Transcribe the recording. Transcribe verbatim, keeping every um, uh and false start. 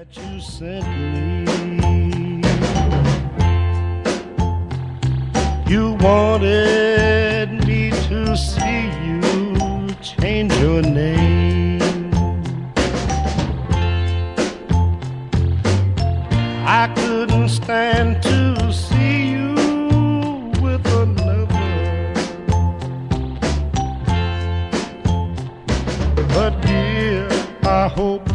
that you sent me. You wanted me to see you change your name. I couldn't stand to see you with another, but dear, I hope